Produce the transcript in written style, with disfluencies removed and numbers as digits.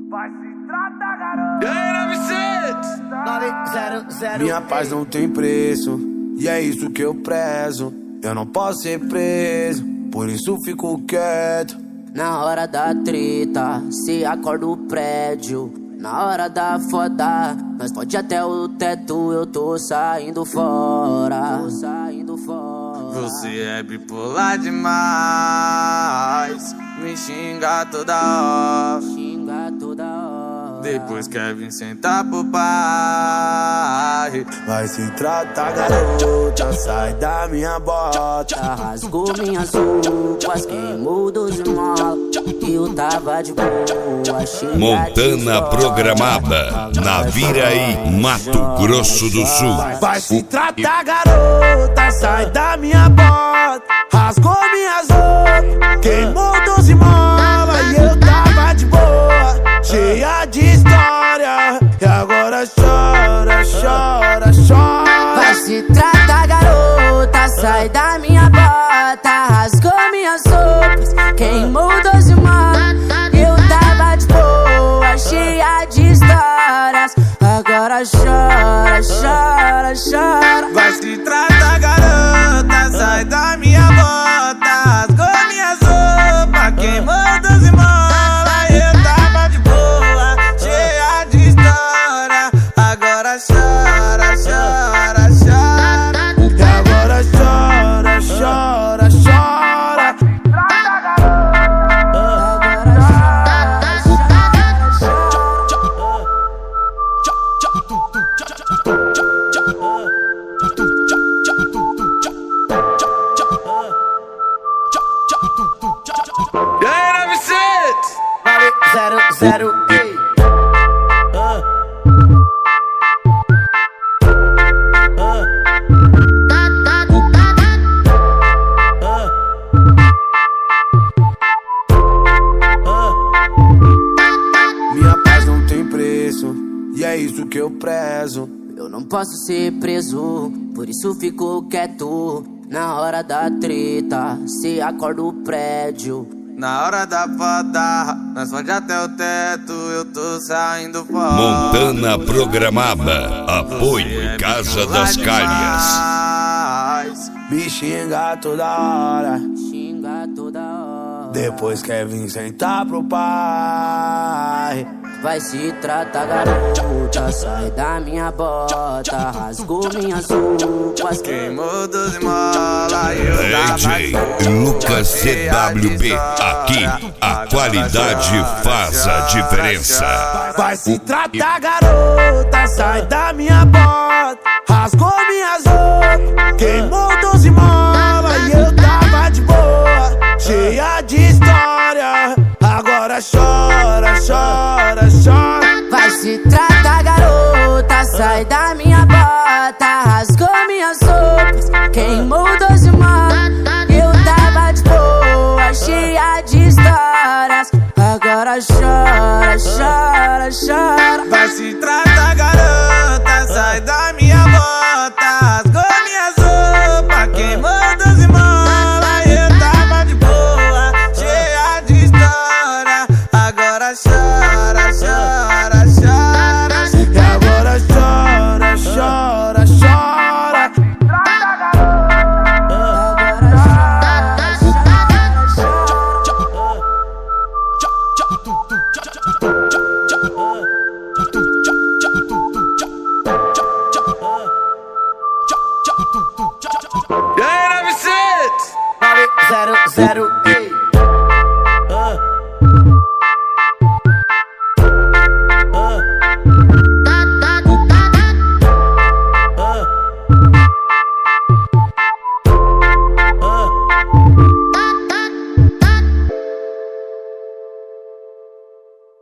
Vai se tratar, garoto. E aí, 900? Minha paz não tem preço, e é isso que eu prezo. Eu não posso ser preso, por isso fico quieto. Na hora da treta, se acorda o prédio. Na hora da foda, nós pode até o teto. Eu tô saindo fora. Você é bipolar demais, me xinga toda hora. Depois quer vir sentar pro pai. Vai se tratar, garota, sai da minha bota. Rasgou minhas roupas, queimou 12 molas. Eu tava de boa, Montana programada, Naviraí, Mato Grosso do Sul. Vai se tratar, garota, sai da minha bota. Rasgou minhas roupas, queimou 12 molas. E eu tava de boa, cheia de história. E agora chora, chora, chora. Vai se tratar, garota, sai da minha bota. Rasgou minhas roupas, queimou 12 molas. Eu tava de boa, cheia de histórias. Agora chora, chora, chora. Vai se tratar, garota, sai da minha bota. Rasgou minhas roupas, queimou 12 molas. Eu tava de boa, cheia de história. Agora chora, chora, chora. E agora chora, chora, chora. E aí, 900? 0, ei. Minha paz não tem preço, e é isso que eu prezo. Eu não posso ser preso, por isso fico quieto. Na hora da treta, se acorda o prédio. Na hora da foda, nós pode até o teto. Eu tô saindo fora. Montana programada, apoio Casa das Calhas. Me xinga toda hora, Xinga toda hora. depois quer vir sentar pro pai. Vai se tratar, garota, sai da minha bota. Rasgou minhas roupas, Queimou 12 molas. Eu tava DJ Lucas CWB, aqui a qualidade faz a diferença. Vai se tratar, garota, sai da minha bota. Rasgou minhas roupas, queimou 12 molas. E eu tava de boa, cheia de história. Agora chora, chora, chora. vai se tratar, garota, sai da minha bota. Rasgou minhas roupas, queimou 12 molas. Eu tava de boa, cheia de histórias. Agora chora.